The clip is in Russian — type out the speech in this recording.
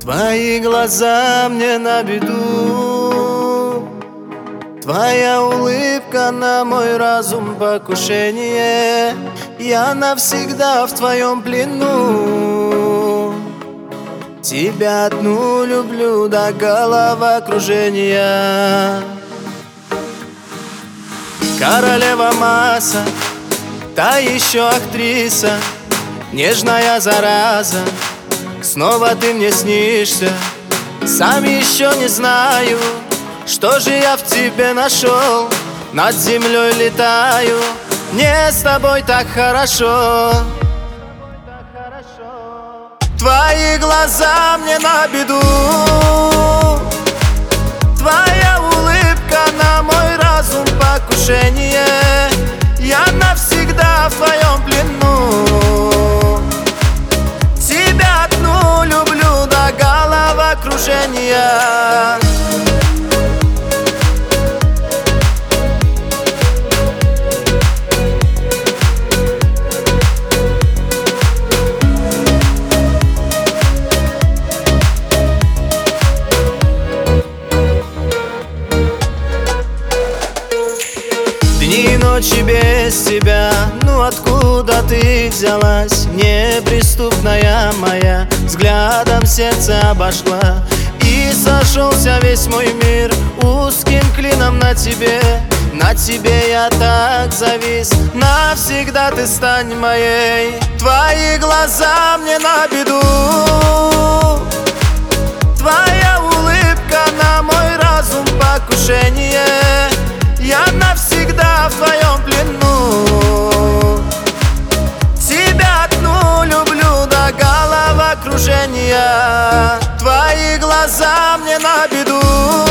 Твои глаза мне на беду, твоя улыбка на мой разум покушение. Я навсегда в твоем плену, тебя одну люблю до головокружения. Королева масса, та еще актриса, нежная зараза, снова ты мне снишься. Сам еще не знаю, что же я в тебе нашел. Над землей летаю, мне с тобой так хорошо. Твои глаза мне на беду, твоя улыбка на мой разум покушение. Я навсегда в твоем плену, тебя одну люблю до головокружения. Дни и ночи без тебя, ну откуда ты взялась? Неприступная моя, взглядом сердце обожгла. И сошелся весь мой мир узким клином на тебе. На тебе я так завис, навсегда ты стань моей. Твои глаза мне на беду, твоя улыбка на мой разум покушение. Я навсегда в твоем плену, тебя одну люблю до головокружения. Твои глаза мне на беду,